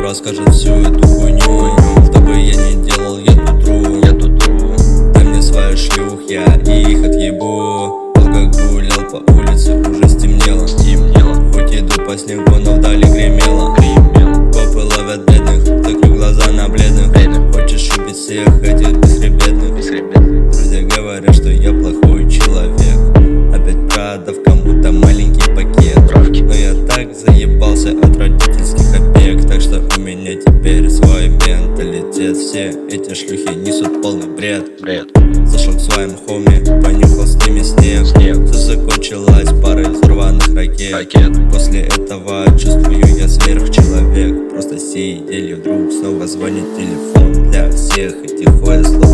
расскажет всю эту хуйню. Что бы я ни делал, я тут тру. Дай мне свою шлюх, я их отъебу. Долго гулял по улице, уже стемнело. Хоть иду по снегу, но вдали гремело. Копы ловят бедных, закрой глаза на бледных. Хочешь убить всех этих бесхребетных? Друзья говорят, что я плохой человек. Опять продав кому-то маленький пакет. Но я так заебался от родительских опек. Так что у меня теперь свой менталитет. Все эти шлюхи несут полный бред. Зашел к своим хоми, понюхал с ними снег. Все закончилось парой взорванных ракет. После этого чувствую я сверхчеловек. Просто сидели вдруг снова звонит телефон. Для всех этих слов